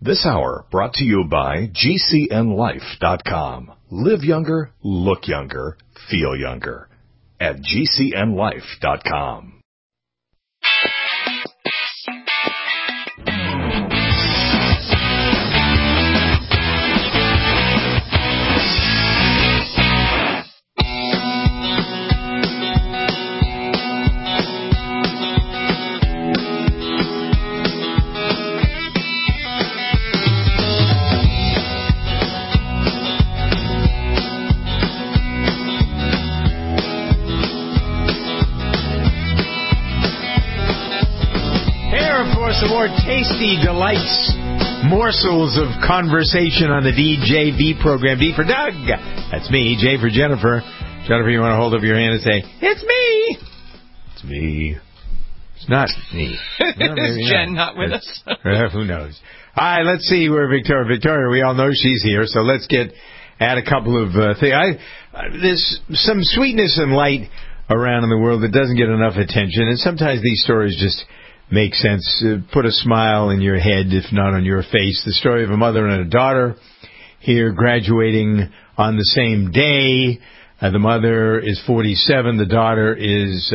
This hour brought to you by GCNLife.com. Live younger, look younger, feel younger. At GCNLife.com. Some more tasty delights, morsels of conversation on the DJV program. D for Doug. That's me. J for Jennifer. Jennifer, you want to hold up your hand and say, "It's me." It's me. It's not me. Is Jen not with us? Who knows? All right, let's see where Victoria, we all know she's here, so let's add a couple of things. There's some sweetness and light around in the world that doesn't get enough attention, and sometimes these stories just make sense. Put a smile in your head, if not on your face. The story of a mother and a daughter here graduating on the same day. The mother is 47. The daughter is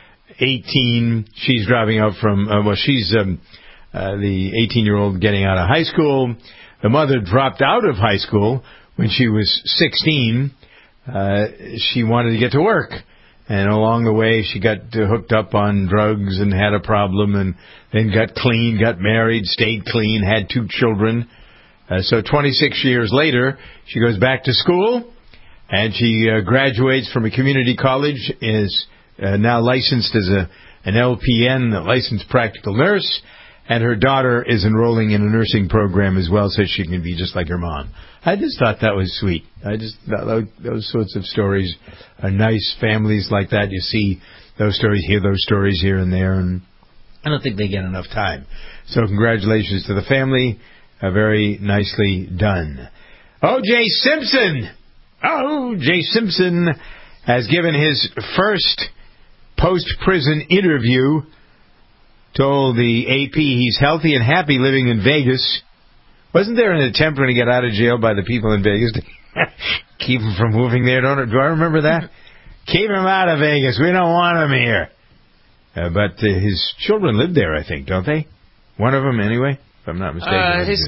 18. She's driving up from, she's the 18-year-old getting out of high school. The mother dropped out of high school when she was 16. She wanted to get to work. And along the way, she got hooked up on drugs and had a problem, and then got clean, got married, stayed clean, had 2 children. So 26 years later, she goes back to school, and she graduates from a community college, is now licensed as an LPN, a licensed practical nurse, and her daughter is enrolling in a nursing program as well so she can be just like her mom. I just thought that was sweet. I just thought those sorts of stories are nice. Families like that, you see those stories, hear those stories here and there, and I don't think they get enough time. So congratulations to the family. Very nicely done. O.J. Simpson! O.J. Simpson has given his first post-prison interview. Told the AP he's healthy and happy living in Vegas. Wasn't there an attempt when he got out of jail by the people in Vegas to keep him from moving there? Do I remember that? Keep him out of Vegas. We don't want him here. But his children live there, I think, don't they? One of them, anyway, if I'm not mistaken. His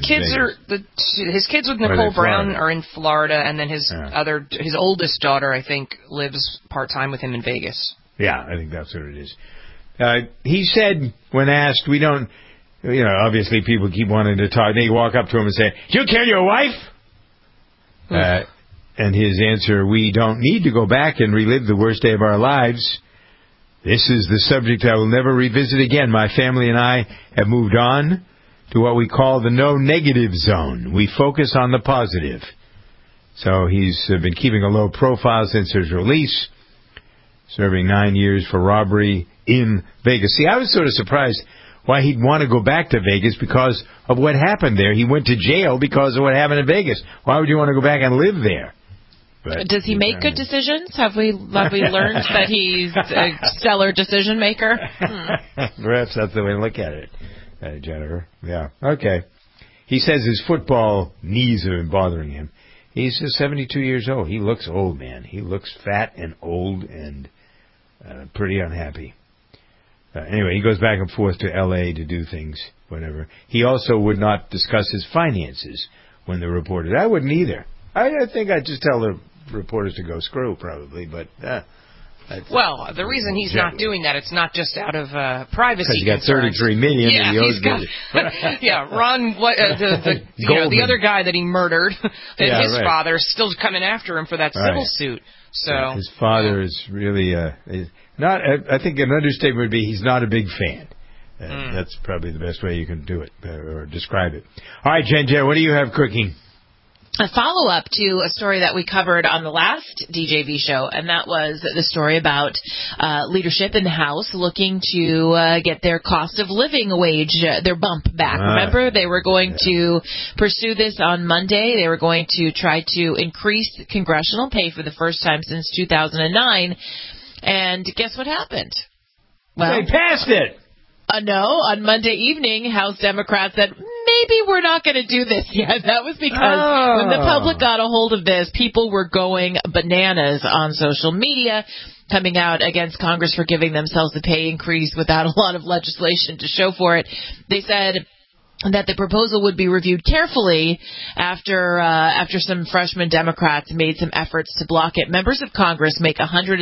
kids with Nicole Brown are in Florida, and then his oldest daughter, I think, lives part-time with him in Vegas. Yeah, I think that's what it is. He said, when asked, we don't, obviously people keep wanting to talk. They walk up to him and say, "Did you kill your wife?" And his answer, "We don't need to go back and relive the worst day of our lives. This is the subject I will never revisit again. My family and I have moved on to what we call the no negative zone. We focus on the positive." So he's been keeping a low profile since his release, serving 9 years for robbery in Vegas. See, I was sort of surprised why he'd want to go back to Vegas because of what happened there. He went to jail because of what happened in Vegas. Why would you want to go back and live there? But does he make good decisions? Have we learned that he's a stellar decision maker? Perhaps that's the way to look at it, Jennifer. Yeah. Okay. He says his football knees have been bothering him. He's just 72 years old. He looks old, man. He looks fat and old and pretty unhappy. Anyway, he goes back and forth to L.A. to do things, whatever. He also would not discuss his finances when the reporters. I wouldn't either. I think I'd just tell the reporters to go screw, probably, but... well, the reason he's not doing that, it's not just out of privacy concerns. Because he got $33 million and he owes Ron, the other guy that he murdered, his father is still coming after him for that civil suit. So his father is really not. I think an understatement would be he's not a big fan. That's probably the best way you can do it or describe it. All right, Jen, what do you have cooking? A follow-up to a story that we covered on the last DJV show, and that was the story about leadership in the House looking to get their cost of living wage, their bump back. Remember, they were going to pursue this on Monday. They were going to try to increase congressional pay for the first time since 2009. And guess what happened? Well, they passed it. No, on Monday evening, House Democrats said, maybe we're not going to do this yet. That was because when the public got a hold of this, people were going bananas on social media, coming out against Congress for giving themselves a pay increase without a lot of legislation to show for it. They said that the proposal would be reviewed carefully after some freshman Democrats made some efforts to block it. Members of Congress make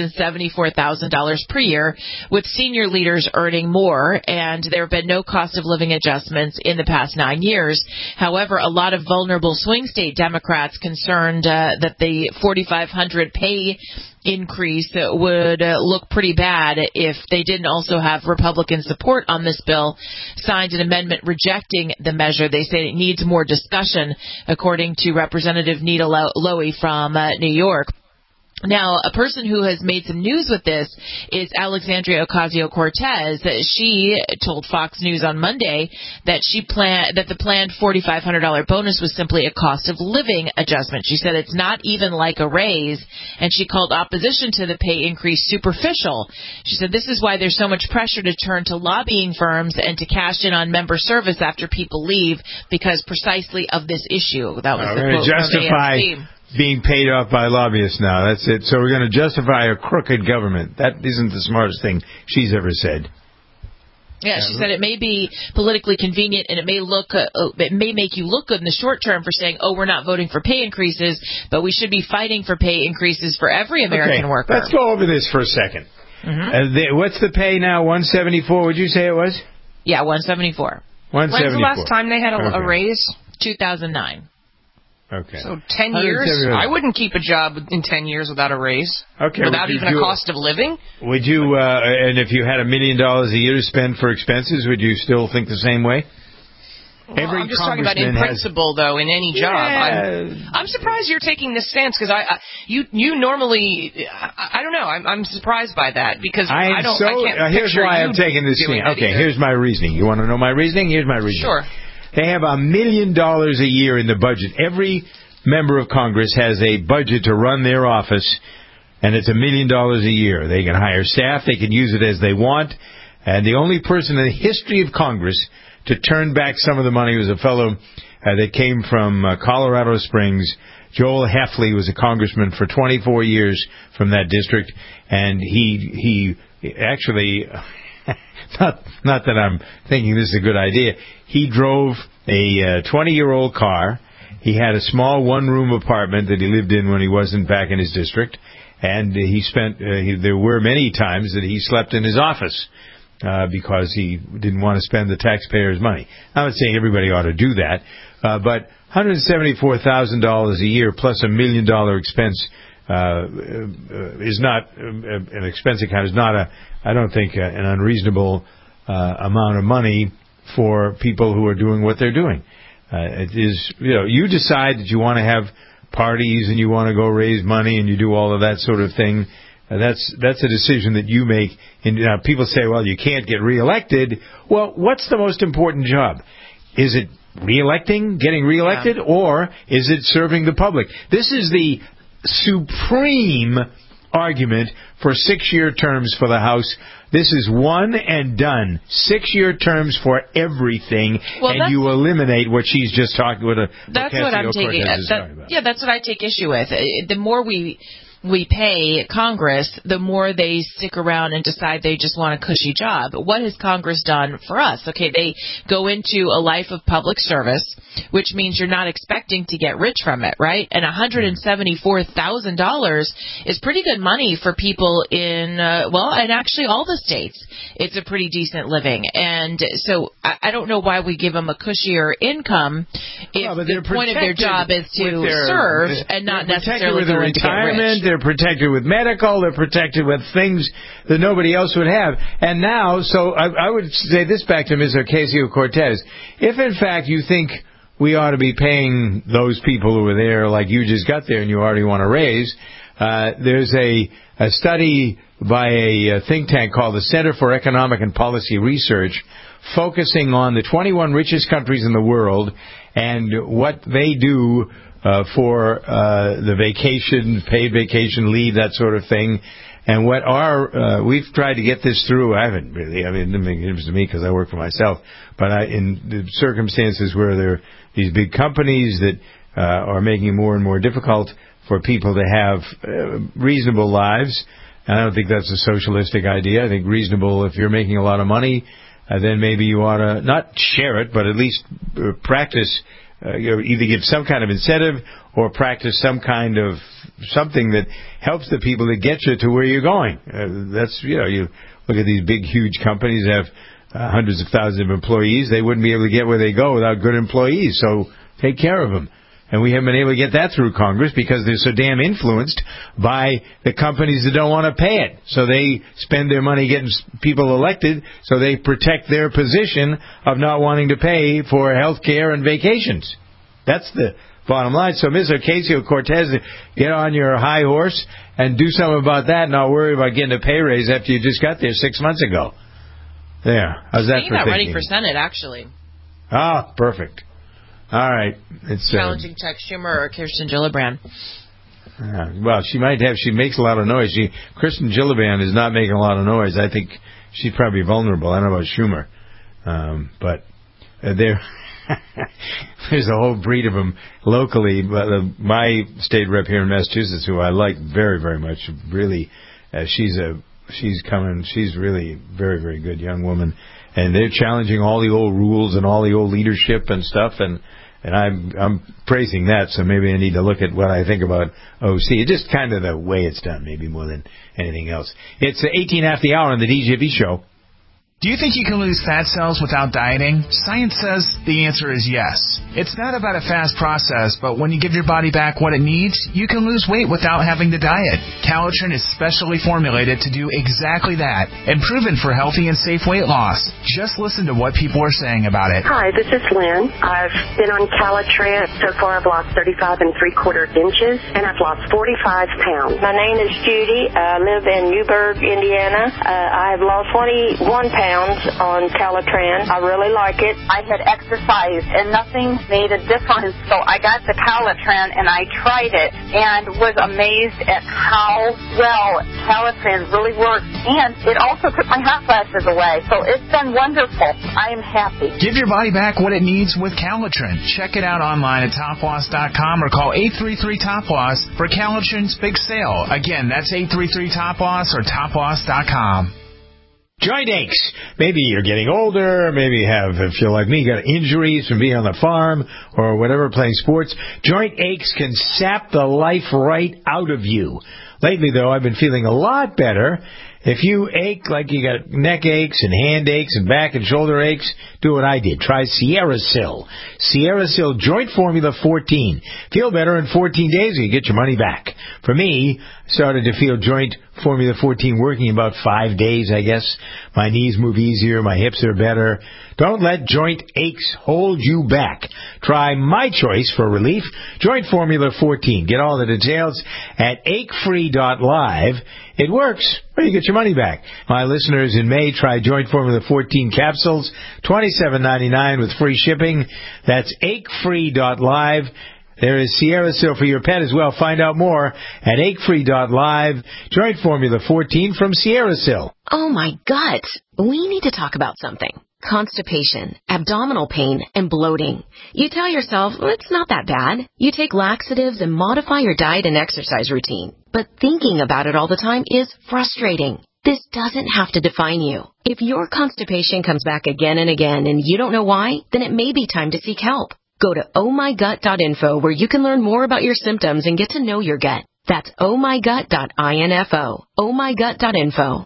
$174,000 per year, with senior leaders earning more, and there have been no cost of living adjustments in the past 9 years. However, a lot of vulnerable swing state Democrats concerned that the $4,500 pay increase would look pretty bad if they didn't also have Republican support on this bill, signed an amendment rejecting the measure. They say it needs more discussion, according to Representative Nita Lowey from New York. Now, a person who has made some news with this is Alexandria Ocasio-Cortez. She told Fox News on Monday that the planned $4,500 bonus was simply a cost of living adjustment. She said it's not even like a raise, and she called opposition to the pay increase superficial. She said this is why there's so much pressure to turn to lobbying firms and to cash in on member service after people leave, because precisely of this issue. That was the quote from AFC. Being paid off by lobbyists now. That's it. So we're going to justify a crooked government. That isn't the smartest thing she's ever said. Yeah, she said it may be politically convenient and it may make you look good in the short term for saying, oh, we're not voting for pay increases, but we should be fighting for pay increases for every American worker. Let's go over this for a second. Mm-hmm. What's the pay now? 174? Would you say it was? Yeah, 174. When's the last time they had a raise? 2009. Okay. So 10 years? I wouldn't keep a job in 10 years without a raise. Okay. Without even a cost of living? Would you, and if you had $1 million a year to spend for expenses, would you still think the same way? Well, I'm just talking about in principle, though, in any job. Yeah. I'm surprised you're taking this stance, because you normally, I don't know, I'm surprised by that, because I can't here's why I'm taking this stance. Okay, here's my reasoning. You want to know my reasoning? Here's my reasoning. Sure. They have $1 million a year in the budget. Every member of Congress has a budget to run their office, and it's $1 million a year. They can hire staff. They can use it as they want. And the only person in the history of Congress to turn back some of the money was a fellow that came from Colorado Springs. Joel Heffley was a congressman for 24 years from that district, and he actually... Not that I'm thinking this is a good idea. He drove a 20-year-old car. He had a small one-room apartment that he lived in when he wasn't back in his district. And he spent, there were many times that he slept in his office because he didn't want to spend the taxpayers' money. I'm not saying everybody ought to do that, but $174,000 a year plus $1 million expense is not an expense account is not I don't think an unreasonable amount of money for people who are doing what they're doing. It is, you decide that you want to have parties and you want to go raise money and you do all of that sort of thing. That's a decision that you make. And people say, well, you can't get reelected. Well, what's the most important job? Is it getting reelected, or is it serving the public? This is the supreme argument for 6-year terms for the House. This is one and done. 6-year terms for everything, and you eliminate what she's just talking about. That's what I'm taking. That's what I take issue with. The more we pay Congress, the more they stick around and decide they just want a cushy job. What has Congress done for us? Okay, they go into a life of public service, which means you're not expecting to get rich from it, right? And $174,000 is pretty good money for people in, and actually all the states. It's a pretty decent living. And so I don't know why we give them a cushier income if the point of their job is to serve and not necessarily go into get rich. They're protected with medical. They're protected with things that nobody else would have. And now, so I would say this back to Ms. Ocasio-Cortez. If, in fact, you think we ought to be paying those people who are there like you just got there and you already want to raise, there's a study by a think tank called the Center for Economic and Policy Research focusing on the 21 richest countries in the world and what they do for the vacation, paid vacation leave, that sort of thing. And what we've tried to get this through. I haven't really. I mean, it doesn't make a difference to me because I work for myself. But in the circumstances where there are these big companies that are making it more and more difficult for people to have reasonable lives, and I don't think that's a socialistic idea. I think reasonable, if you're making a lot of money, then maybe you ought to not share it, but at least practice. Either give some kind of incentive or practice some kind of something that helps the people that get you to where you're going. That's, you look at these big, huge companies that have hundreds of thousands of employees. They wouldn't be able to get where they go without good employees. So take care of them. And we haven't been able to get that through Congress because they're so damn influenced by the companies that don't want to pay it. So they spend their money getting people elected so they protect their position of not wanting to pay for health care and vacations. That's the bottom line. So, Ms. Ocasio-Cortez, get on your high horse and do something about that and not worry about getting a pay raise after you just got there 6 months ago. There. How's that for thinking? Running for Senate, actually. Ah, perfect. All right. It's challenging Chuck Schumer or Kirsten Gillibrand. Well, she might have. She makes a lot of noise. Kirsten Gillibrand is not making a lot of noise. I think she's probably vulnerable. I don't know about Schumer. But there's a whole breed of them locally. My state rep here in Massachusetts, who I like very, very much, really, she's coming. She's really a very, very good young woman. And they're challenging all the old rules and all the old leadership and stuff, and I'm praising that. So maybe I need to look at what I think about OC. It's just kind of the way it's done, maybe more than anything else. It's 18 after the hour on the DJB show. Do you think you can lose fat cells without dieting? Science says the answer is yes. It's not about a fast process, but when you give your body back what it needs, you can lose weight without having to diet. Calitrin is specially formulated to do exactly that and proven for healthy and safe weight loss. Just listen to what people are saying about it. Hi, this is Lynn. I've been on Calitrin. So far I've lost 35 3/4 inches and I've lost 45 pounds. My name is Judy. I live in Newburgh, Indiana. I've lost 21 pounds on Calitrin. I really like it. I had exercised and nothing made a difference. So I got the Calitrin and I tried it and was amazed at how well Calitrin really works. And it also took my hot flashes away. So it's been wonderful. I am happy. Give your body back what it needs with Calitrin. Check it out online at toploss.com or call 833-TOP-LOSS for Calitrin's big sale. Again, that's 833-TOP-LOSS or toploss.com. Joint aches. Maybe you're getting older. Maybe if you're like me, got injuries from being on the farm or whatever, playing sports. Joint aches can sap the life right out of you. Lately, though, I've been feeling a lot better. If you ache like you got neck aches and hand aches and back and shoulder aches, do what I did. Try SierraSil. SierraSil Joint Formula 14. Feel better in 14 days or you get your money back. For me, I started to feel Joint Formula 14 working in about 5 days, I guess. My knees move easier. My hips are better. Don't let joint aches hold you back. Try my choice for relief, Joint Formula 14. Get all the details at achefree.live. It works, or you get your money back. My listeners in May try Joint Formula 14 capsules, $27.99 with free shipping. That's achefree.live. There is SierraSil for your pet as well. Find out more at achefree.live. Joint Formula 14 from SierraSil. Oh, my gut. We need to talk about something. Constipation, abdominal pain, and bloating. You tell yourself, well, it's not that bad. You take laxatives and modify your diet and exercise routine. But thinking about it all the time is frustrating. This doesn't have to define you. If your constipation comes back again and again and you don't know why, then it may be time to seek help. Go to ohmygut.info where you can learn more about your symptoms and get to know your gut. That's ohmygut.info. ohmygut.info.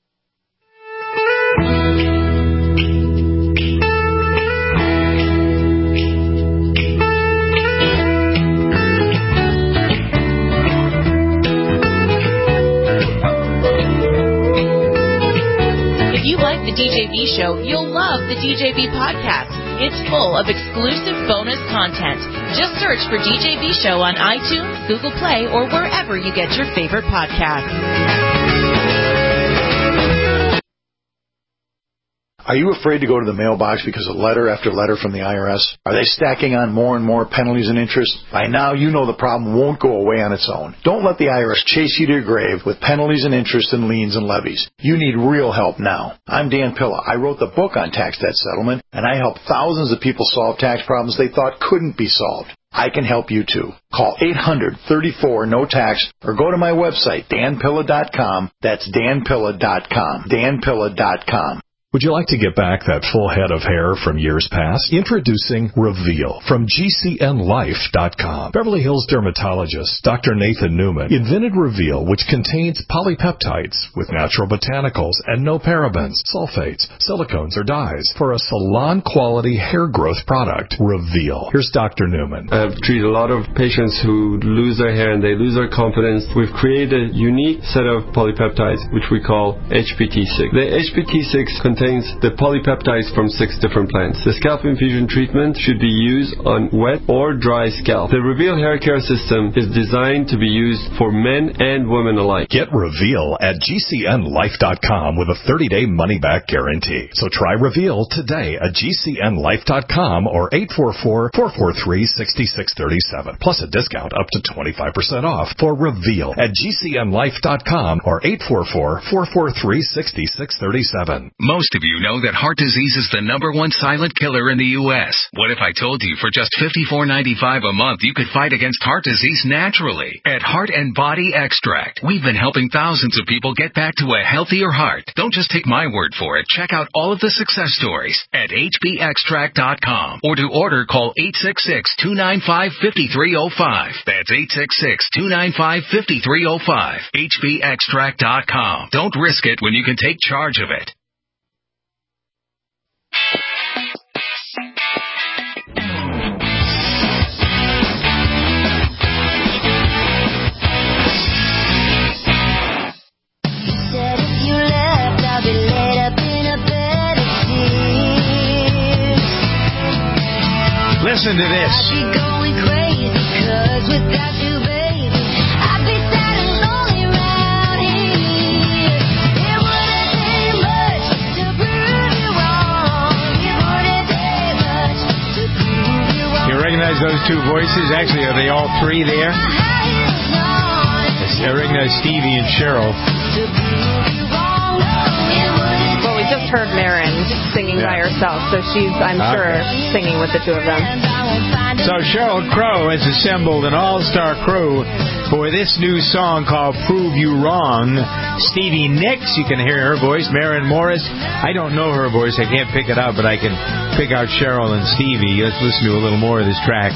If you like the DJB show, you'll love the DJB podcast. It's full of exclusive bonus content. Just search for DJB show on iTunes, Google Play, or wherever you get your favorite podcasts. Are you afraid to go to the mailbox because of letter after letter from the IRS? Are they stacking on more and more penalties and interest? By now, you know the problem won't go away on its own. Don't let the IRS chase you to your grave with penalties and interest and liens and levies. You need real help now. I'm Dan Pilla. I wrote the book on tax debt settlement, and I help thousands of people solve tax problems they thought couldn't be solved. I can help you too. Call 800-34-NO-TAX or go to my website, danpilla.com. That's danpilla.com. danpilla.com. Would you like to get back that full head of hair from years past? Introducing Reveal from GCNLife.com. Beverly Hills dermatologist Dr. Nathan Newman invented Reveal, which contains polypeptides with natural botanicals and no parabens, sulfates, silicones, or dyes for a salon-quality hair growth product. Reveal. Here's Dr. Newman. I've treated a lot of patients who lose their hair and they lose their confidence. We've created a unique set of polypeptides, which we call HPT6. The HPT6 contains the polypeptides from 6 different plants. The scalp infusion treatment should be used on wet or dry scalp. The Reveal hair care system is designed to be used for men and women alike. Get Reveal at GCNLife.com with a 30-day money-back guarantee. So try Reveal today at GCNLife.com or 844-443-6637. Plus a discount up to 25% off for Reveal at GCNLife.com or 844-443-6637. Most of you know that heart disease is the #1 silent killer in the U.S. What if I told you for just $54.95 a month you could fight against heart disease naturally? At Heart and Body Extract, we've been helping thousands of people get back to a healthier heart. Don't just take my word for it. Check out all of the success stories at hbextract.com. Or to order, call 866-295-5305. That's 866-295-5305. hbextract.com. Don't risk it when you can take charge of it. Listen to this. You recognize those two voices? Actually, are they all three there? I recognize Stevie and Cheryl. Well, we just heard Marin singing by herself, so she's, I'm sure, singing with the two of them. So Sheryl Crow has assembled an all-star crew for this new song called Prove You Wrong. Stevie Nicks, you can hear her voice. Marin Morris, I don't know her voice. I can't pick it out, but I can pick out Cheryl and Stevie. Let's listen to a little more of this track.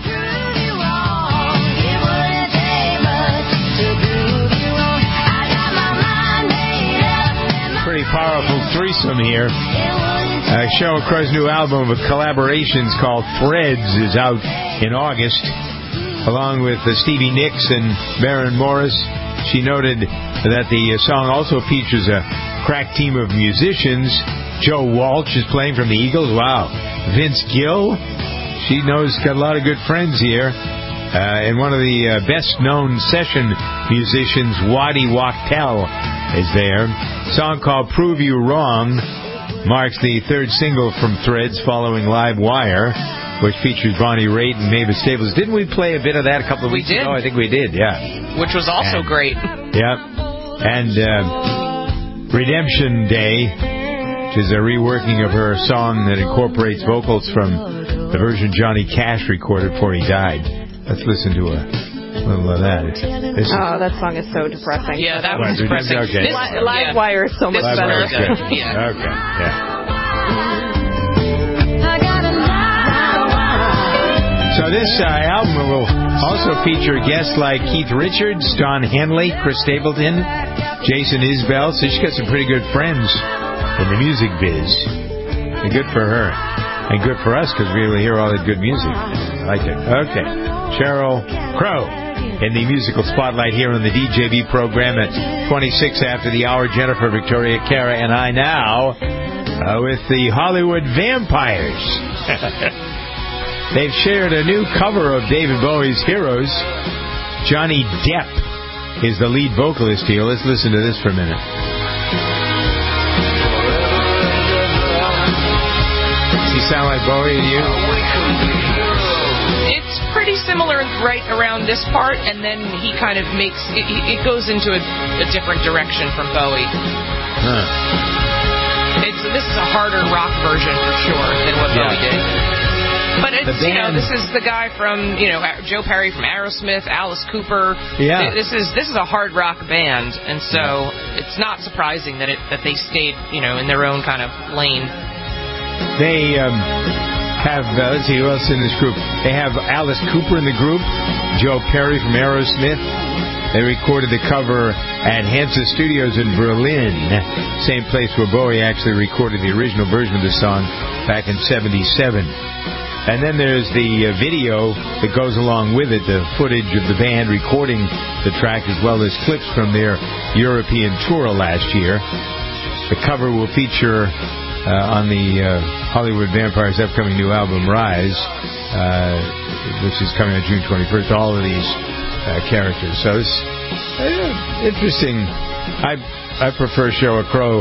Pretty powerful threesome here. Sheryl Crow's new album of collaborations called Threads is out in August, along with Stevie Nicks and Marin Morris. She noted that the song also features a crack team of musicians. Joe Walsh is playing from the Eagles. Wow. Vince Gill, she knows, got a lot of good friends here. And one of the best-known session musicians, Waddy Wachtel, is there. A song called Prove You Wrong marks the third single from Threads following Live Wire, which features Bonnie Raitt and Mavis Staples. Didn't we play a bit of that a couple of weeks ago? I think we did, yeah. Which was also great. Yeah. And Redemption Day, which is a reworking of her song that incorporates vocals from the version Johnny Cash recorded before he died. Let's listen to a little of that. That song is so depressing. Yeah, that was depressing. Okay. Live Wire is so much better. Yeah. Okay, yeah. So this album will also feature guests like Keith Richards, Don Henley, Chris Stapleton, Jason Isbell. So she's got some pretty good friends in the music biz. And good for her. And good for us because we will hear all that good music. I like it. Okay. Sheryl Crow in the musical spotlight here on the DJB program at 26 after the hour. Jennifer, Victoria, Kara, and I now with the Hollywood Vampires. They've shared a new cover of David Bowie's Heroes. Johnny Depp is the lead vocalist here. Let's listen to this for a minute. sound like Bowie to you? It's pretty similar right around this part, and then he kind of makes it goes into a different direction from Bowie. This is a harder rock version for sure than what Bowie did. But it's, this is the guy from, Joe Perry from Aerosmith, Alice Cooper. Yeah. This is a hard rock band, and so it's not surprising that they stayed, in their own kind of lane. They have, let's see, who else in this group? They have Alice Cooper in the group, Joe Perry from Aerosmith. They recorded the cover at Hansa Studios in Berlin, same place where Bowie actually recorded the original version of the song back in '77. And then there's the video that goes along with it, the footage of the band recording the track, as well as clips from their European tour last year. The cover will feature on the Hollywood Vampires' upcoming new album, Rise, which is coming on June 21st, all of these characters. So it's interesting. I prefer Sheryl Crow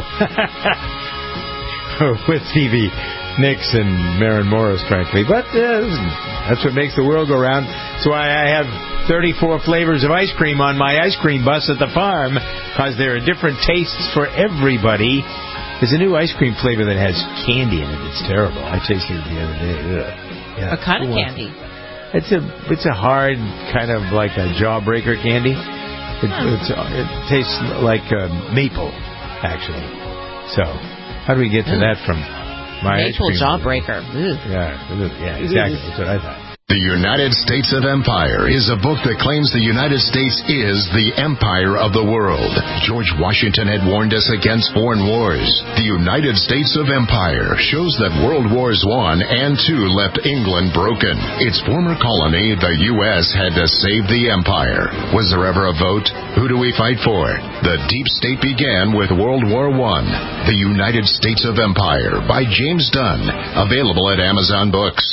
with Stevie Nicks and Maren Morris, frankly. But that's what makes the world go round. That's why I have 34 flavors of ice cream on my ice cream bus at the farm, because there are different tastes for everybody. There's a new ice cream flavor that has candy in it. It's terrible. I tasted it the other day. What kind of candy? It's a hard kind of like a jawbreaker candy. It tastes like maple, actually. So how do we get to that from my maple ice cream? Jawbreaker. Yeah, exactly. That's what I thought. The United States of Empire is a book that claims the United States is the empire of the world. George Washington had warned us against foreign wars. The United States of Empire shows that World Wars I and II left England broken. Its former colony, the U.S., had to save the empire. Was there ever a vote? Who do we fight for? The deep state began with World War I. The United States of Empire by James Dunn. Available at Amazon Books.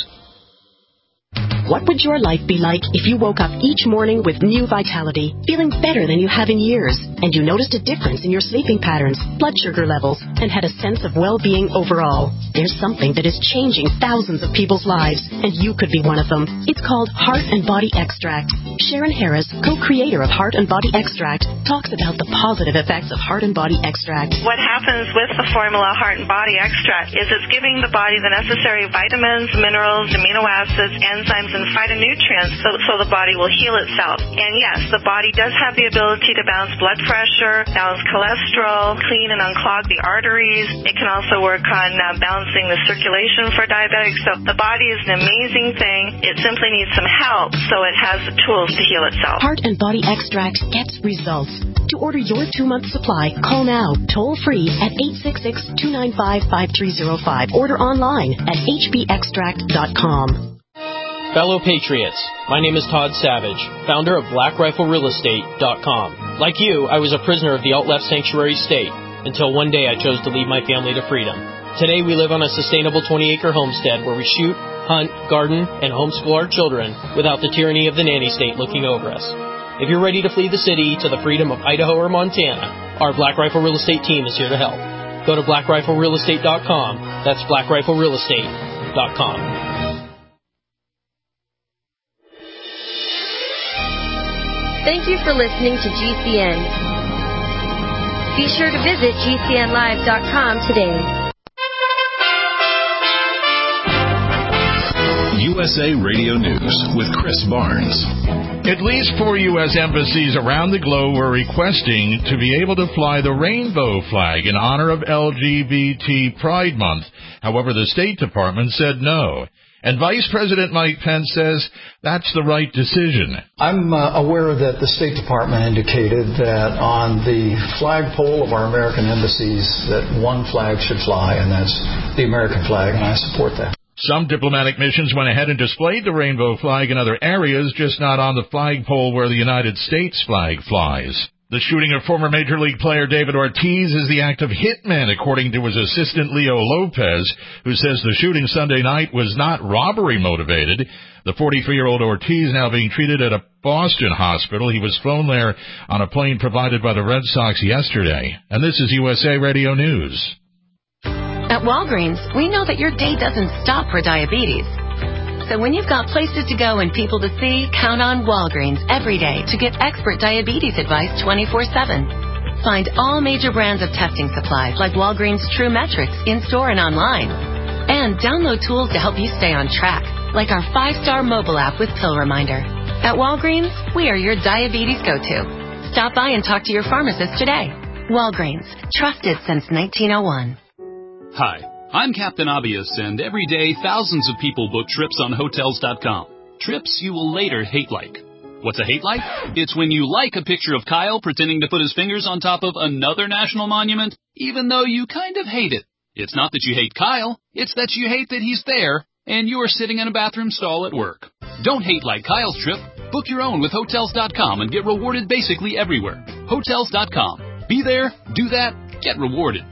What would your life be like if you woke up each morning with new vitality, feeling better than you have in years, and you noticed a difference in your sleeping patterns, blood sugar levels, and had a sense of well-being overall? There's something that is changing thousands of people's lives, and you could be one of them. It's called Heart and Body Extract. Sharon Harris, co-creator of Heart and Body Extract, talks about the positive effects of Heart and Body Extract. What happens with the formula Heart and Body Extract is it's giving the body the necessary vitamins, minerals, amino acids, enzymes, and phytonutrients so the body will heal itself. And yes, the body does have the ability to balance blood pressure, balance cholesterol, clean and unclog the arteries. It can also work on balancing the circulation for diabetics. So the body is an amazing thing. It simply needs some help so it has the tools to heal itself. Heart and Body Extract gets results. To order your 2-month supply, call now, toll-free at 866-295-5305. Order online at hbextract.com. Fellow Patriots, my name is Todd Savage, founder of BlackRifleRealEstate.com. Like you, I was a prisoner of the alt-left sanctuary state until one day I chose to lead my family to freedom. Today we live on a sustainable 20-acre homestead where we shoot, hunt, garden, and homeschool our children without the tyranny of the nanny state looking over us. If you're ready to flee the city to the freedom of Idaho or Montana, our Black Rifle Real Estate team is here to help. Go to BlackRifleRealEstate.com. That's BlackRifleRealEstate.com. Thank you for listening to GCN. Be sure to visit GCNlive.com today. USA Radio News with Chris Barnes. At least 4 U.S. embassies around the globe were requesting to be able to fly the rainbow flag in honor of LGBT Pride Month. However, the State Department said no. And Vice President Mike Pence says that's the right decision. I'm aware that the State Department indicated that on the flagpole of our American embassies that one flag should fly, and that's the American flag, and I support that. Some diplomatic missions went ahead and displayed the rainbow flag in other areas, just not on the flagpole where the United States flag flies. The shooting of former Major League player David Ortiz is the act of hitmen, according to his assistant Leo Lopez, who says the shooting Sunday night was not robbery motivated. The 43-year-old Ortiz now being treated at a Boston hospital. He was flown there on a plane provided by the Red Sox yesterday. And this is USA Radio News. At Walgreens, we know that your day doesn't stop for diabetes. So when you've got places to go and people to see, count on Walgreens every day to get expert diabetes advice 24/7. Find all major brands of testing supplies like Walgreens True Metrics in-store and online. And download tools to help you stay on track, like our 5-star mobile app with Pill Reminder. At Walgreens, we are your diabetes go-to. Stop by and talk to your pharmacist today. Walgreens, trusted since 1901. Hi, I'm Captain Obvious, and every day thousands of people book trips on Hotels.com. Trips you will later hate like. What's a hate like? It's when you like a picture of Kyle pretending to put his fingers on top of another national monument, even though you kind of hate it. It's not that you hate Kyle, it's that you hate that he's there, and you are sitting in a bathroom stall at work. Don't hate like Kyle's trip. Book your own with Hotels.com and get rewarded basically everywhere. Hotels.com. Be there, do that, get rewarded.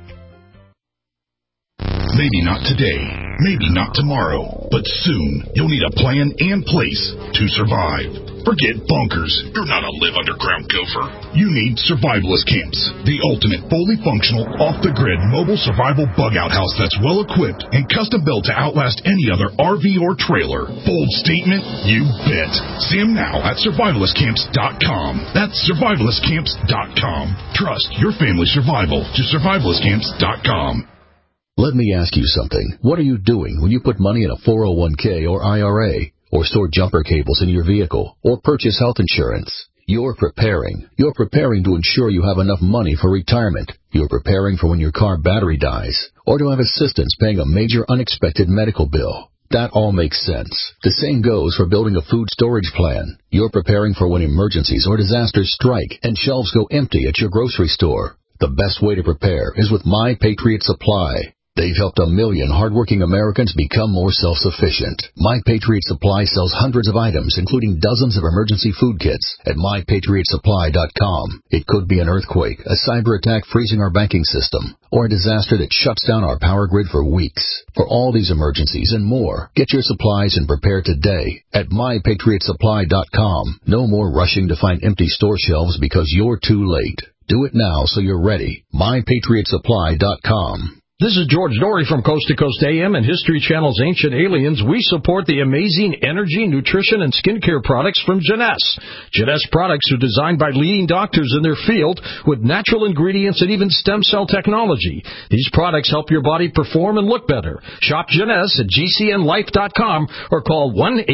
Maybe not today, maybe not tomorrow, but soon you'll need a plan and place to survive. Forget bunkers. You're not a live underground gopher. You need Survivalist Camps, the ultimate fully functional, off-the-grid mobile survival bug-out house that's well-equipped and custom-built to outlast any other RV or trailer. Bold statement? You bet. See them now at survivalistcamps.com. That's survivalistcamps.com. Trust your family's survival to survivalistcamps.com. Let me ask you something. What are you doing when you put money in a 401k or IRA, or store jumper cables in your vehicle, or purchase health insurance? You're preparing. You're preparing to ensure you have enough money for retirement. You're preparing for when your car battery dies, or to have assistance paying a major unexpected medical bill. That all makes sense. The same goes for building a food storage plan. You're preparing for when emergencies or disasters strike and shelves go empty at your grocery store. The best way to prepare is with My Patriot Supply. They've helped 1 million hardworking Americans become more self-sufficient. My Patriot Supply sells hundreds of items, including dozens of emergency food kits at MyPatriotSupply.com. It could be an earthquake, a cyber attack freezing our banking system, or a disaster that shuts down our power grid for weeks. For all these emergencies and more, get your supplies and prepare today at MyPatriotSupply.com. No more rushing to find empty store shelves because you're too late. Do it now so you're ready. MyPatriotSupply.com. This is George Dory from Coast to Coast AM and History Channel's Ancient Aliens. We support the amazing energy, nutrition, and skincare products from Jeunesse. Jeunesse products are designed by leading doctors in their field with natural ingredients and even stem cell technology. These products help your body perform and look better. Shop Jeunesse at GCNLife.com or call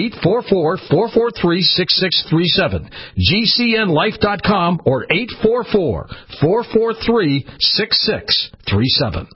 1-844-443-6637. GCNLife.com or 844-443-6637.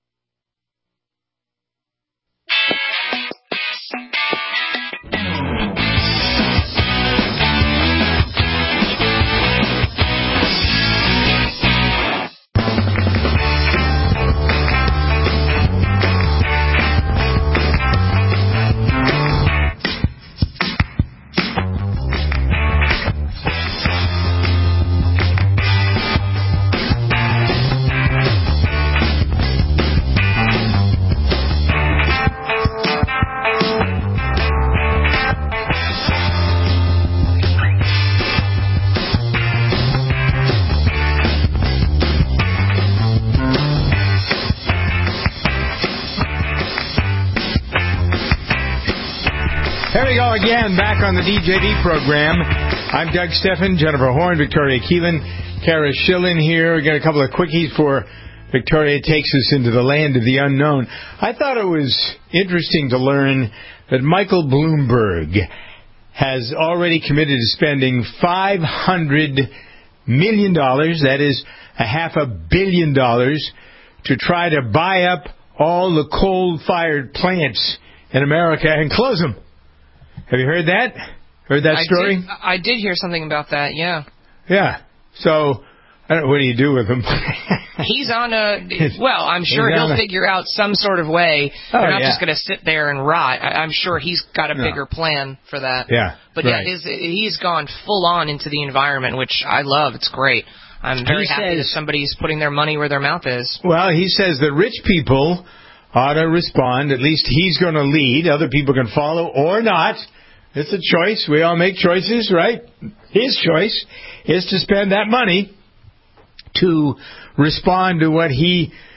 Again, back on the DJV program. I'm Doug Steffen, Jennifer Horn, Victoria Keelan, Kara Schillen here. We got a couple of quickies before Victoria takes us into the land of the unknown. I thought it was interesting to learn that Michael Bloomberg has already committed to spending $500 million, that is $500 million, to try to buy up all the coal-fired plants in America and close them. Have you heard that? Heard that story? I did hear something about that, yeah. Yeah. So, I don't know, what do you do with him? He's on I'm sure he'll figure out some sort of way. They're not just going to sit there and rot. I'm sure he's got a bigger plan for that. Yeah. But he's gone full on into the environment, which I love. It's great. I'm very happy that somebody's putting their money where their mouth is. Well, he says that rich people ought to respond. At least he's going to lead. Other people can follow or not. It's a choice. We all make choices, right? His choice is to spend that money to respond to what he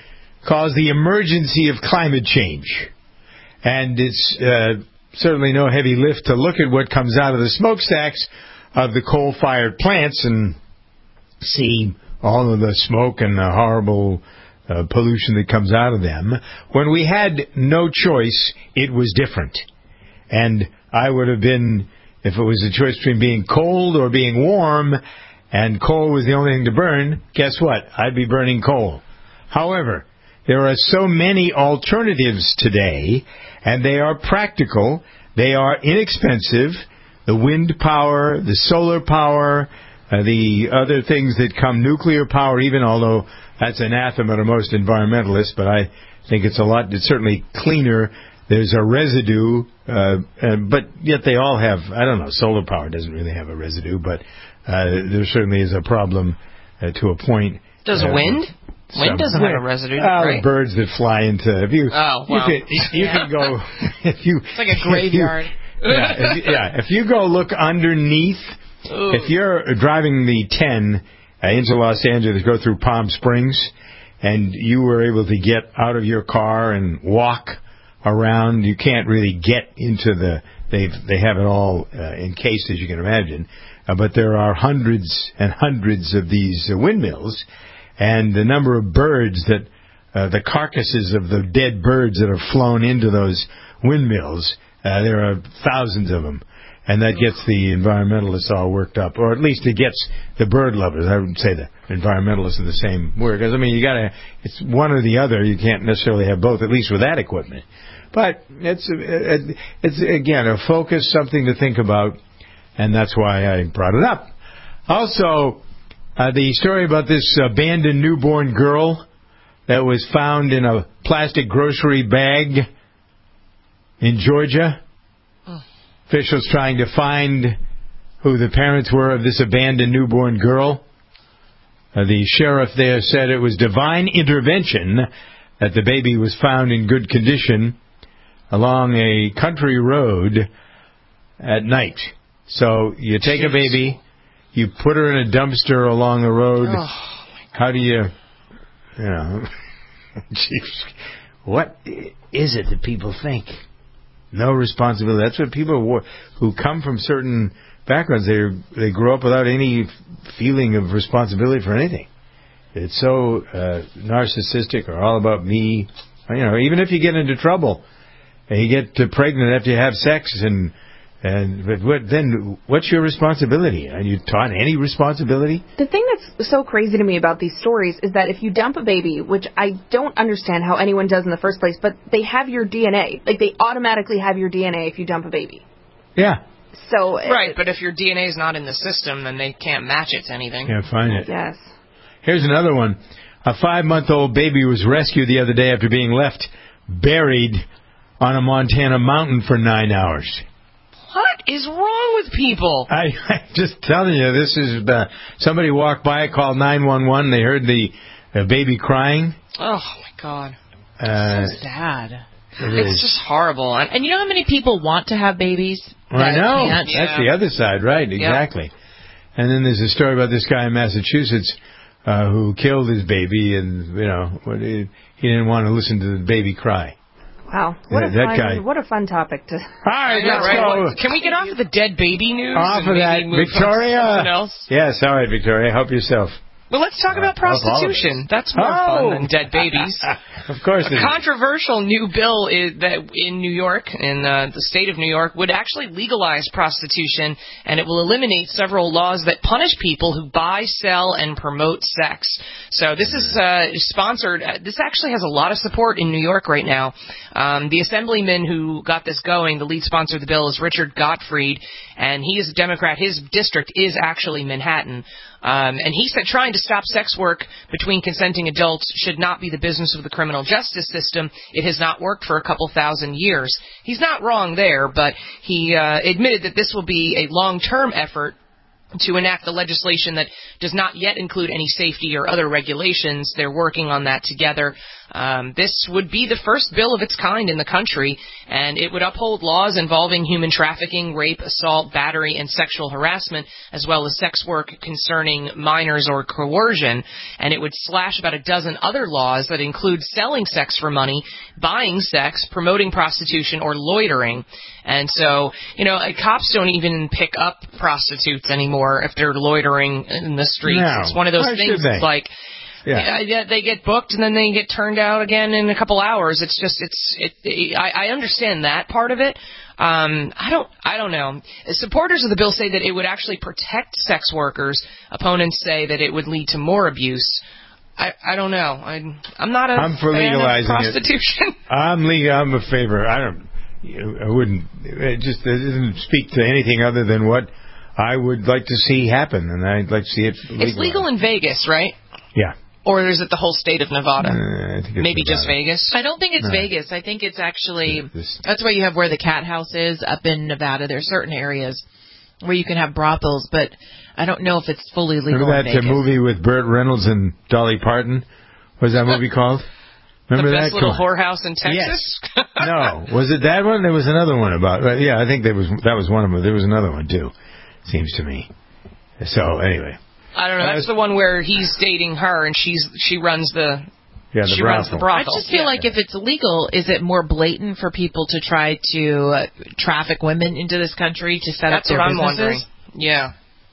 calls the emergency of climate change. And it's certainly no heavy lift to look at what comes out of the smokestacks of the coal-fired plants and see all of the smoke and the horrible pollution that comes out of them. When we had no choice, it was different. And I would have been, if it was a choice between being cold or being warm, and coal was the only thing to burn, guess what? I'd be burning coal. However, there are so many alternatives today, and they are practical, they are inexpensive. The wind power, the solar power, the other things that come, nuclear power even, although that's anathema to most environmentalists, but I think it's certainly cleaner. There's a residue, but yet they all have, I don't know, solar power doesn't really have a residue, but there certainly is a problem to a point. Does wind? Wind doesn't have a residue, right? Birds that fly into, you can go, it's like a graveyard. If you go look underneath, if you're driving the 10 into Los Angeles, go through Palm Springs, and you were able to get out of your car and walk around, you can't really get into they have it all encased, as you can imagine, but there are hundreds and hundreds of these windmills, and the number of birds that, the carcasses of the dead birds that are flown into those windmills, there are thousands of them, and that gets the environmentalists all worked up, or at least it gets the bird lovers. I would say the environmentalists are the same word, because it's one or the other. You can't necessarily have both, at least with that equipment. But it's again a focus, something to think about, and that's why I brought it up. Also, the story about this abandoned newborn girl that was found in a plastic grocery bag in Georgia. Officials trying to find who the parents were of this abandoned newborn girl. The sheriff there said it was divine intervention that the baby was found in good condition along a country road at night. So you take a baby, you put her in a dumpster along the road. How do you what is it that people think? No responsibility. That's what people who come from certain backgrounds, they grow up without any feeling of responsibility for anything. It's so narcissistic or all about me. Even if you get into trouble and you get pregnant after you have sex, then what's your responsibility? Are you taught any responsibility? The thing that's so crazy to me about these stories is that if you dump a baby, which I don't understand how anyone does in the first place, but they have your DNA. Like, they automatically have your DNA if you dump a baby. Yeah. So right, but if your DNA is not in the system, then they can't match it to anything. Can't find it. Yes. Here's another one. A 5-month-old baby was rescued the other day after being left buried on a Montana mountain for 9 hours. What is wrong with people? I'm just telling you, this is somebody walked by, called 911. They heard the baby crying. Oh my God, so sad. It's just horrible. And you know how many people want to have babies? I know. That's the other side, right? Exactly. Yep. And then there's a story about this guy in Massachusetts who killed his baby, and he didn't want to listen to the baby cry. Wow, what a fun topic to... All right, let's go. Can we get off of the dead baby news? Off of that, Victoria. Else? Yes, all right, Victoria. Help yourself. Well, let's talk about prostitution. That's more fun than dead babies. Of course. A controversial new bill that in New York, in the state of New York, would actually legalize prostitution, and it will eliminate several laws that punish people who buy, sell, and promote sex. So this is sponsored. This actually has a lot of support in New York right now. The assemblyman who got this going, the lead sponsor of the bill, is Richard Gottfried, and he is a Democrat. His district is actually Manhattan. And he said trying to stop sex work between consenting adults should not be the business of the criminal justice system. It has not worked for a couple thousand years. He's not wrong there, but he admitted that this will be a long-term effort to enact the legislation that does not yet include any safety or other regulations. They're working on that together. This would be the first bill of its kind in the country, and it would uphold laws involving human trafficking, rape, assault, battery, and sexual harassment, as well as sex work concerning minors or coercion. And it would slash about a dozen other laws that include selling sex for money, buying sex, promoting prostitution, or loitering. And so, cops don't even pick up prostitutes anymore if they're loitering in the streets. No. It's one of those things like... Yeah, they get booked and then they get turned out again in a couple hours. It's just, I understand that part of it. I don't know. Supporters of the bill say that it would actually protect sex workers. Opponents say that it would lead to more abuse. I don't know. I'm not a I'm for fan legalizing of prostitution. I'm a favor. I wouldn't. It doesn't speak to anything other than what I would like to see happen, and I'd like to see it legalized. It's legal in Vegas, right? Yeah. Or is it the whole state of Nevada? I think it's Maybe Nevada. just Vegas? I don't think it's Vegas. I think it's actually, that's why you have where the Cat House is up in Nevada. There are certain areas where you can have brothels, but I don't know if it's fully legal Remember in that Vegas. movie with Burt Reynolds and Dolly Parton? What was that movie called? Remember the best that? little whorehouse in Texas? Yes. No. Was it that one? There was another one about, yeah, I think that was one of them. There was another one, too, seems to me. So, anyway. I don't know. That's the one where he's dating her and she runs the brothel. I just feel like if it's illegal, is it more blatant for people to try to traffic women into this country to set up their businesses? That's what I'm wondering. Yeah.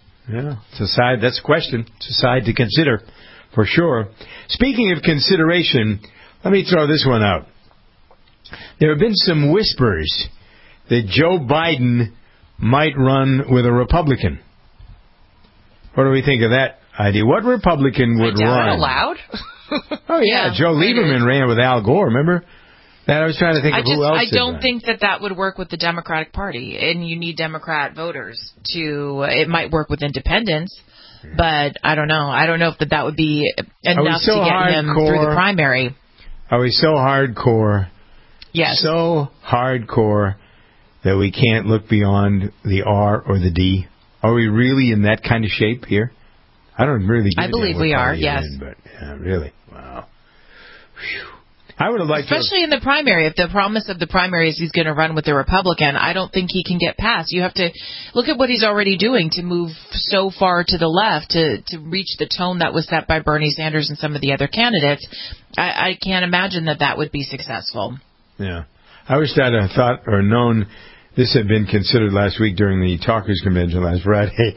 Yeah. That's a question. It's a side to consider, for sure. Speaking of consideration, let me throw this one out. There have been some whispers that Joe Biden might run with a Republican. What do we think of that idea? What Republican would run? Allowed? Oh, yeah. Joe Lieberman ran with Al Gore, remember? And I was trying to think of who else. I don't think that would work with the Democratic Party, and you need Democrat voters to. It might work with independents, but I don't know. I don't know if that would be enough to get him through the primary. Are we so hardcore? Yes. So hardcore that we can't look beyond the R or the D? Are we really in that kind of shape here? I don't really get it. I believe we are, yes. But really, wow. Whew. I would have liked especially in the primary. If the promise of the primary is he's going to run with the Republican, I don't think he can get past. You have to look at what he's already doing to move so far to the left to reach the tone that was set by Bernie Sanders and some of the other candidates. I can't imagine that would be successful. Yeah. I wish I'd have thought or known this had been considered last week during the Talkers Convention last Friday.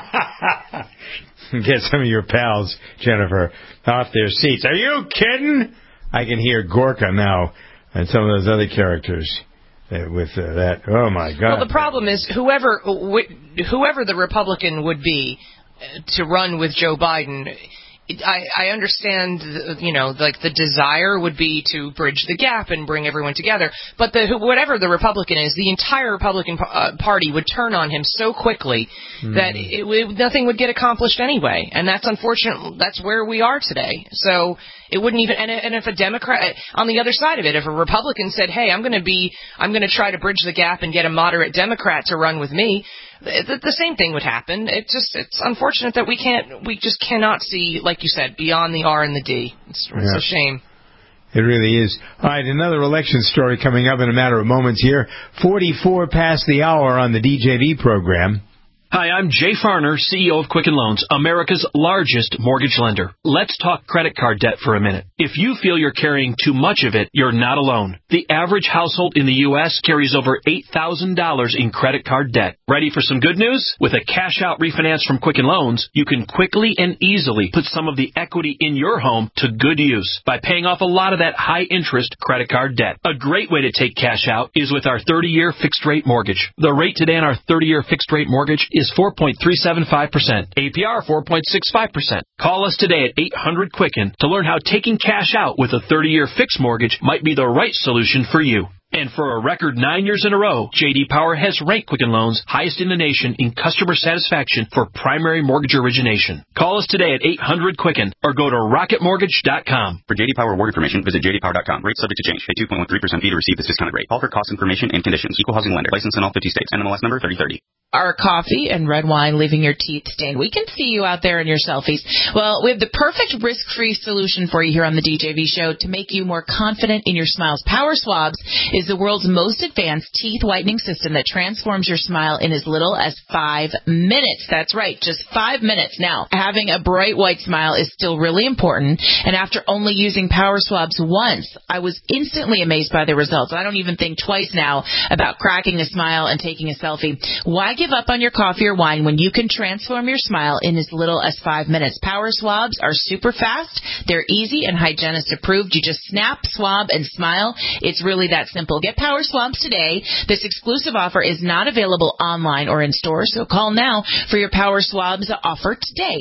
Get some of your pals, Jennifer, off their seats. Are you kidding? I can hear Gorka now and some of those other characters with that. Oh, my God. Well, the problem is whoever the Republican would be to run with Joe Biden, I understand, the desire would be to bridge the gap and bring everyone together. But whatever the Republican is, the entire Republican Party would turn on him so quickly that nothing would get accomplished anyway. And that's unfortunate. That's where we are today. So it wouldn't even. And if a Democrat on the other side of it, if a Republican said, "Hey, I'm going to try to bridge the gap and get a moderate Democrat to run with me," the same thing would happen. It's unfortunate that we just cannot see, like you said, beyond the R and the D. It's a shame. It really is. All right, another election story coming up in a matter of moments here. 44 past the hour on the DJV program. Hi, I'm Jay Farner, CEO of Quicken Loans, America's largest mortgage lender. Let's talk credit card debt for a minute. If you feel you're carrying too much of it, you're not alone. The average household in the U.S. carries over $8,000 in credit card debt. Ready for some good news? With a cash-out refinance from Quicken Loans, you can quickly and easily put some of the equity in your home to good use by paying off a lot of that high-interest credit card debt. A great way to take cash out is with our 30-year fixed-rate mortgage. The rate today on our 30-year fixed-rate mortgage is 4.375%, APR 4.65%. Call us today at 800-QUICKEN to learn how taking cash out with a 30-year fixed mortgage might be the right solution for you. And for a record 9 years in a row, J.D. Power has ranked Quicken Loans highest in the nation in customer satisfaction for primary mortgage origination. Call us today at 800-QUICKEN or go to rocketmortgage.com. For J.D. Power award information, visit jdpower.com. Rates subject to change. Pay 2.13% fee to receive this discounted rate. Call for cost information and conditions. Equal housing lender. License in all 50 states. NMLS number 3030. our coffee and red wine leaving your teeth stained? We can see you out there in your selfies. Well, we have the perfect risk-free solution for you here on the DJV Show to make you more confident in your smiles. Power Swabs is the world's most advanced teeth whitening system that transforms your smile in as little as 5 minutes. That's right, just 5 minutes. Now, having a bright white smile is still really important, and after only using Power Swabs once, I was instantly amazed by the results. I don't even think twice now about cracking a smile and taking a selfie. Why give up on your coffee or wine when you can transform your smile in as little as 5 minutes? Power Swabs are super fast, they're easy, and hygienist approved. You just snap, swab, and smile. It's really that simple. Get Power Swabs today. This exclusive offer is not available online or in stores, so call now for your Power Swabs offer today.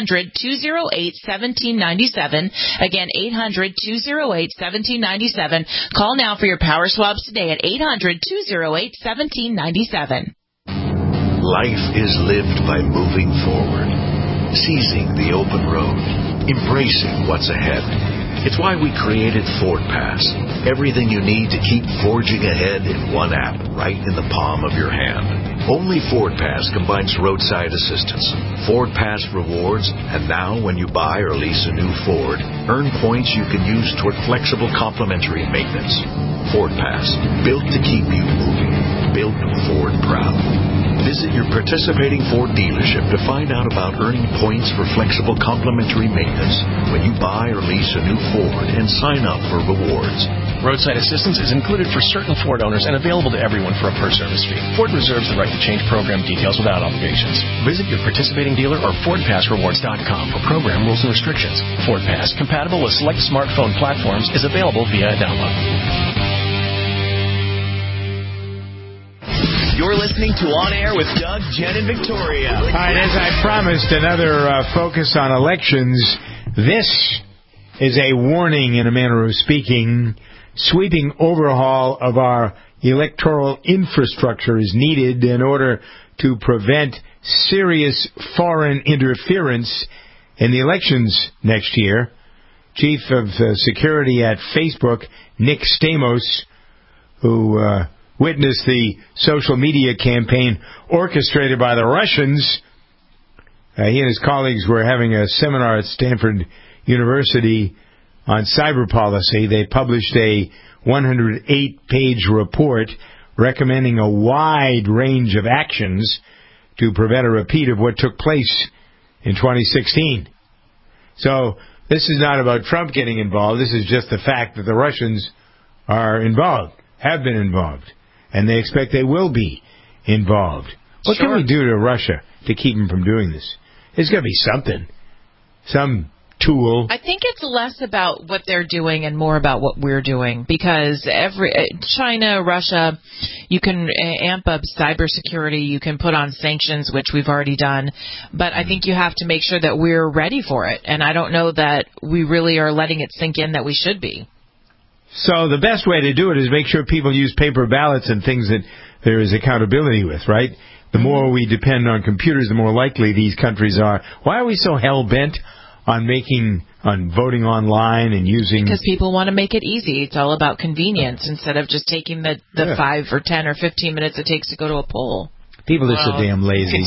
800-208-1797. Again, 800-208-1797. Call now for your Power Swabs today at 800-208-1797. Life is lived by moving forward, seizing the open road, embracing what's ahead. It's why we created Ford Pass. Everything you need to keep forging ahead in one app, right in the palm of your hand. Only Ford Pass combines roadside assistance, Ford Pass rewards, and now when you buy or lease a new Ford, earn points you can use toward flexible complimentary maintenance. Ford Pass, built to keep you moving, built Ford proud. Visit your participating Ford dealership to find out about earning points for flexible complimentary maintenance when you buy or lease a new Ford and sign up for rewards. Roadside assistance is included for certain Ford owners and available to everyone for a per-service fee. Ford reserves the right to change program details without obligations. Visit your participating dealer or FordPassRewards.com for program rules and restrictions. Ford Pass, compatible with select smartphone platforms, is available via download. You're listening to On Air with Doug, Jen, and Victoria. All right, as I promised, another focus on elections. This is a warning, in a manner of speaking. Sweeping overhaul of our electoral infrastructure is needed in order to prevent serious foreign interference in the elections next year. Chief of Security at Facebook, Nick Stamos, who witnessed the social media campaign orchestrated by the Russians. He and his colleagues were having a seminar at Stanford University on cyber policy. They published a 108-page report recommending a wide range of actions to prevent a repeat of what took place in 2016. So this is not about Trump getting involved. This is just the fact that the Russians are involved, have been involved, and they expect they will be involved. What can we do to Russia to keep them from doing this? There's got to be something, some tool. I think it's less about what they're doing and more about what we're doing, because China, Russia, you can amp up cybersecurity, you can put on sanctions, which we've already done, but I think you have to make sure that we're ready for it, and I don't know that we really are letting it sink in that we should be. So the best way to do it is make sure people use paper ballots and things that there is accountability with, right? The more we depend on computers, the more likely these countries are. Why are we so hell-bent on voting online and using... Because people want to make it easy. It's all about convenience instead of just taking the 5 or 10 or 15 minutes it takes to go to a poll. People are so damn lazy.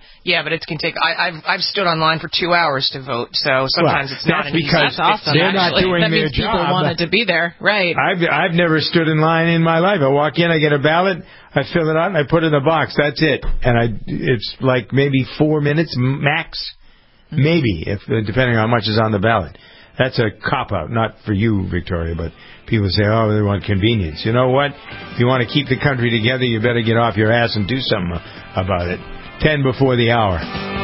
I've stood online for 2 hours to vote, so sometimes it's not an easy. That's awesome. They're not doing that their means job. People wanted to be there, right? I've never stood in line in my life. I walk in, I get a ballot, I fill it out, and I put it in the box. That's it. And it's like maybe 4 minutes max, maybe, depending on how much is on the ballot. That's a cop-out, not for you, Victoria, but people say, oh, they want convenience. You know what? If you want to keep the country together, you better get off your ass and do something about it. 10 before the hour.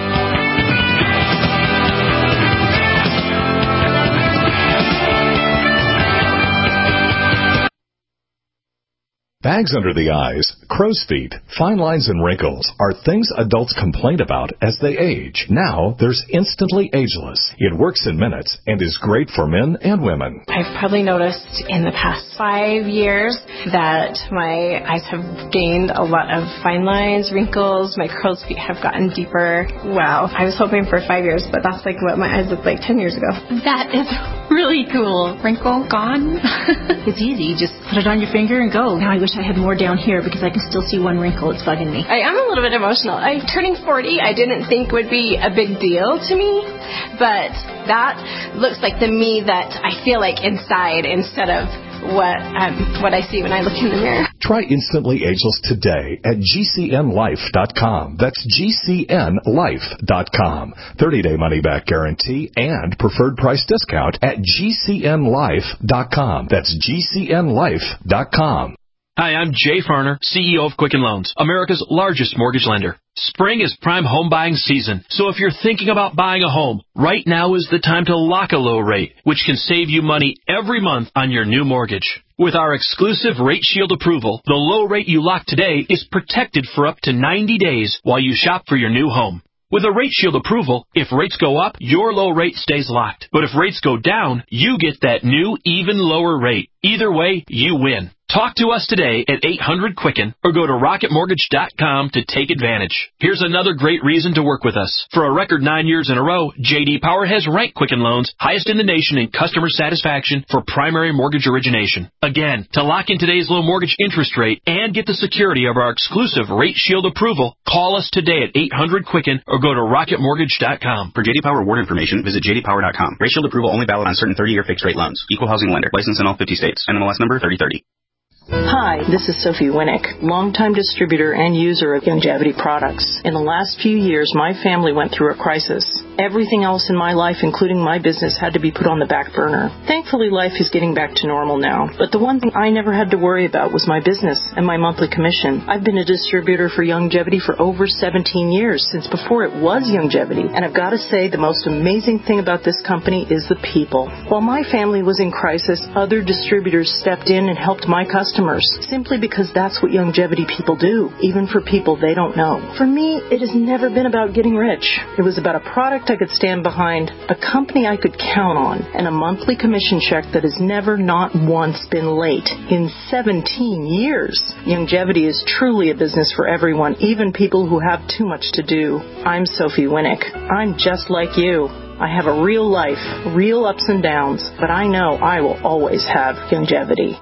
Bags under the eyes, crow's feet, fine lines and wrinkles are things adults complain about as they age. Now, there's Instantly Ageless. It works in minutes and is great for men and women. I've probably noticed in the past 5 years that my eyes have gained a lot of fine lines, wrinkles, my crow's feet have gotten deeper. Wow. I was hoping for 5 years, but that's like what my eyes looked like 10 years ago. That is Really cool. Wrinkle gone. It's easy. You just put it on your finger and go. Now I wish I had more down here because I can still see one wrinkle. It's bugging me. I am a little bit emotional. Turning 40, I didn't think would be a big deal to me, but that looks like the me that I feel like inside instead of what I see when I look in the mirror. Try Instantly Ageless today at GCNLife.com. That's GCNLife.com. 30-day money-back guarantee and preferred price discount at GCNLife.com. That's GCNLife.com. Hi, I'm Jay Farner, CEO of Quicken Loans, America's largest mortgage lender. Spring is prime home buying season, so if you're thinking about buying a home, right now is the time to lock a low rate, which can save you money every month on your new mortgage. With our exclusive Rate Shield approval, the low rate you lock today is protected for up to 90 days while you shop for your new home. With a Rate Shield approval, if rates go up, your low rate stays locked. But if rates go down, you get that new, even lower rate. Either way, you win. Talk to us today at 800-QUICKEN or go to rocketmortgage.com to take advantage. Here's another great reason to work with us. For a record 9 years in a row, J.D. Power has ranked Quicken Loans highest in the nation in customer satisfaction for primary mortgage origination. Again, to lock in today's low mortgage interest rate and get the security of our exclusive Rate Shield approval, call us today at 800-QUICKEN or go to rocketmortgage.com. For J.D. Power award information, visit jdpower.com. Rate Shield approval only valid on certain 30-year fixed-rate loans. Equal housing lender. Licensed in all 50 states. NMLS number 3030. Hi, this is Sophie Winnick, longtime distributor and user of Youngevity products. In the last few years, my family went through a crisis. Everything else in my life, including my business, had to be put on the back burner. Thankfully, life is getting back to normal now. But the one thing I never had to worry about was my business and my monthly commission. I've been a distributor for Youngevity for over 17 years, since before it was Youngevity. And I've got to say, the most amazing thing about this company is the people. While my family was in crisis, other distributors stepped in and helped my customers, simply because that's what Youngevity people do, even for people they don't know. For me, it has never been about getting rich. It was about a product I could stand behind, a company I could count on, and a monthly commission check that has never, not once, been late in 17 years. Youngevity is truly a business for everyone, even people who have too much to do. I'm Sophie Winnick. I'm just like you. I have a real life, real ups and downs, but I know I will always have Youngevity.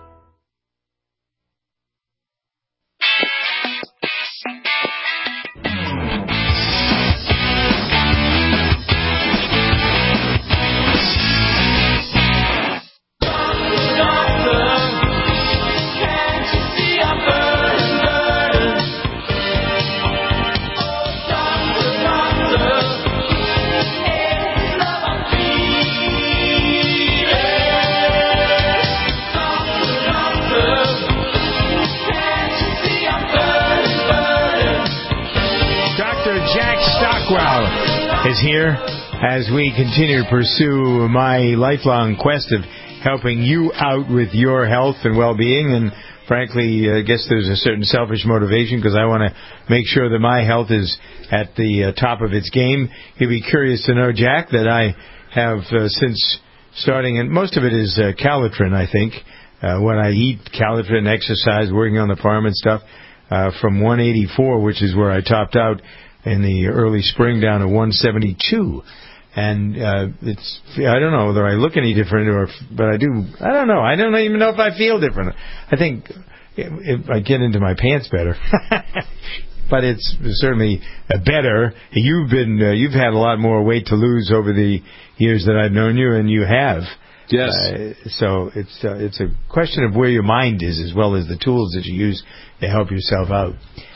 Is here as we continue to pursue my lifelong quest of helping you out with your health and well-being. And frankly, I guess there's a certain selfish motivation because I want to make sure that my health is at the top of its game. You'd be curious to know, Jack, that I have since starting, and most of it is Calitrin, I think, when I eat Calitrin, exercise, working on the farm and stuff, from 184, which is where I topped out in the early spring, down to 172. And it's, I don't know whether I look any different, but I do. I don't know. I don't even know if I feel different. I think if I get into my pants better. But it's certainly better. You've had a lot more weight to lose over the years that I've known you, and you have. Yes. So it's a question of where your mind is, as well as the tools that you use to help yourself out.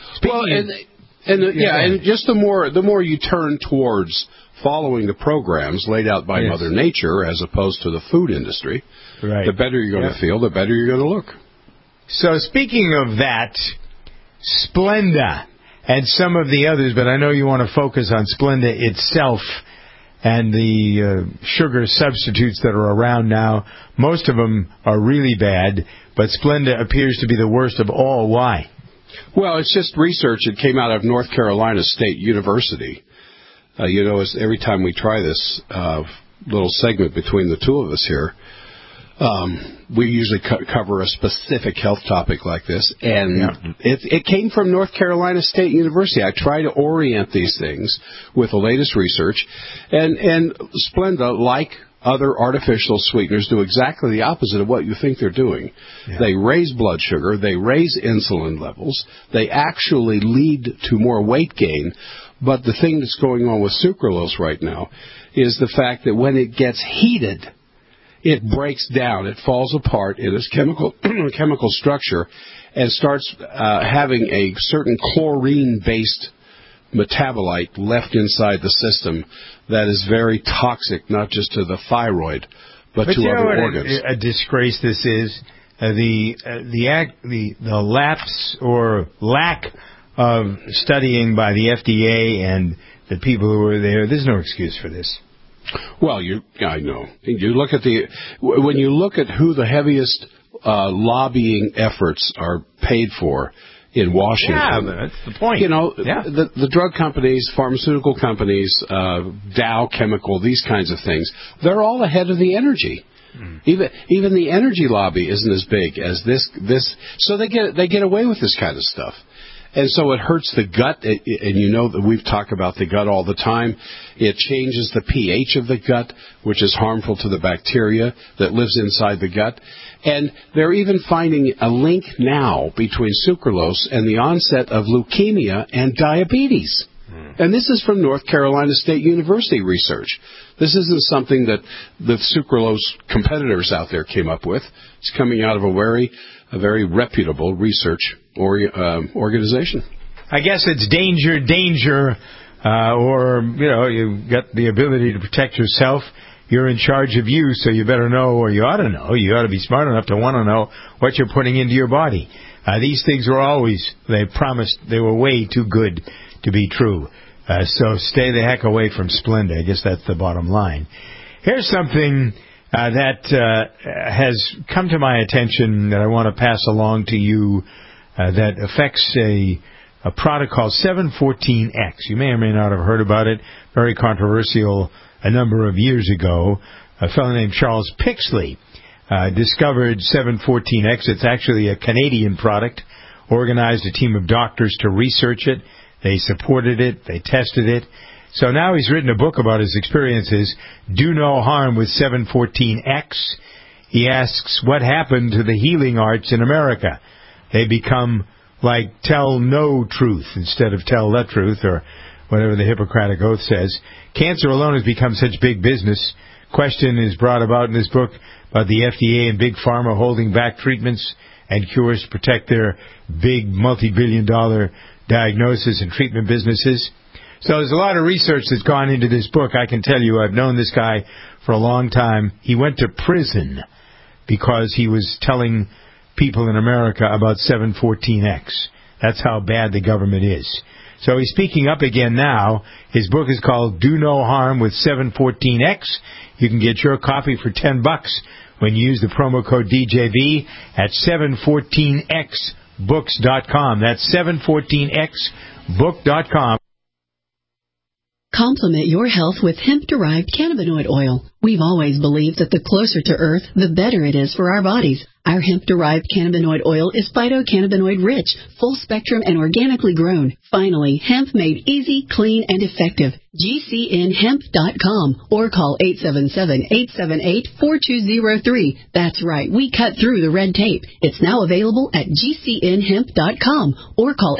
And just the more you turn towards following the programs laid out by Mother Nature as opposed to the food industry, the better you're going to feel, the better you're going to look. So speaking of that, Splenda and some of the others, but I know you want to focus on Splenda itself and the sugar substitutes that are around now. Most of them are really bad, but Splenda appears to be the worst of all. Why? Well, it's just research. It came out of North Carolina State University. Every time we try this little segment between the two of us here, we usually cover a specific health topic like this, and it came from North Carolina State University. I try to orient these things with the latest research, and Splenda, like other artificial sweeteners do exactly the opposite of what you think they're doing. Yeah. They raise blood sugar, they raise insulin levels, they actually lead to more weight gain. But the thing that's going on with sucralose right now is the fact that when it gets heated, it breaks down, it falls apart in its chemical structure and starts having a certain chlorine-based metabolite left inside the system that is very toxic, not just to the thyroid, but to other organs. A disgrace this is. The lapse or lack of studying by the FDA and the people who were there. There's no excuse for this. Well, I know. You look at when you look at who the heaviest lobbying efforts are paid for in Washington. Yeah, that's the point. You know, the drug companies, pharmaceutical companies, Dow Chemical, these kinds of things, they're all ahead of the energy. Even the energy lobby isn't as big as this. So they get away with this kind of stuff. And so it hurts the gut, and you know that we've talked about the gut all the time. It changes the pH of the gut, which is harmful to the bacteria that lives inside the gut. And they're even finding a link now between sucralose and the onset of leukemia and diabetes. And this is from North Carolina State University research. This isn't something that the sucralose competitors out there came up with. It's coming out of a very reputable research organization. I guess it's danger, or, you know, you've got the ability to protect yourself. You're in charge of you, so you better know, or you ought to know. You ought to be smart enough to want to know what you're putting into your body. These things were they promised they were way too good to be true. So stay the heck away from Splenda. I guess that's the bottom line. Here's something that has come to my attention that I want to pass along to you that affects a product called 714X. You may or may not have heard about it. Very controversial a number of years ago. A fellow named Charles Pixley discovered 714X. It's actually a Canadian product, organized a team of doctors to research it. They supported it. They tested it. So now he's written a book about his experiences. Do no harm with 714X. He asks what happened to the healing arts in America. They become like tell no truth instead of tell the truth, or whatever the Hippocratic Oath says. Cancer alone has become such big business. Question is brought about in this book about the FDA and Big Pharma holding back treatments and cures to protect their big multi-billion-dollar diagnosis and treatment businesses. So there's a lot of research that's gone into this book. I can tell you, I've known this guy for a long time. He went to prison because he was telling people in America about 714X. That's how bad the government is. So he's speaking up again now. His book is called Do No Harm with 714X. You can get your copy for $10 when you use the promo code DJB at 714xbooks.com. That's 714xbook.com. Complement your health with hemp-derived cannabinoid oil. We've always believed that the closer to Earth, the better it is for our bodies. Our hemp-derived cannabinoid oil is phytocannabinoid-rich, full-spectrum, and organically grown. Finally, hemp made easy, clean, and effective. GCNhemp.com or call 877-878-4203. That's right, we cut through the red tape. It's now available at GCNhemp.com or call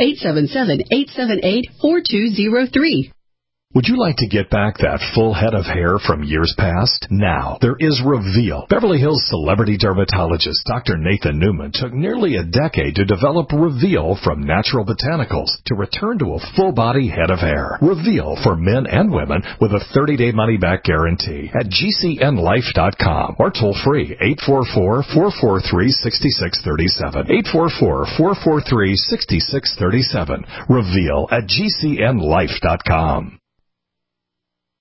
877-878-4203. Would you like to get back that full head of hair from years past? Now, there is Reveal. Beverly Hills celebrity dermatologist Dr. Nathan Newman took nearly a decade to develop Reveal from natural botanicals to return to a full-body head of hair. Reveal for men and women with a 30-day money-back guarantee at GCNlife.com or toll-free 844-443-6637. 844-443-6637. Reveal at GCNlife.com.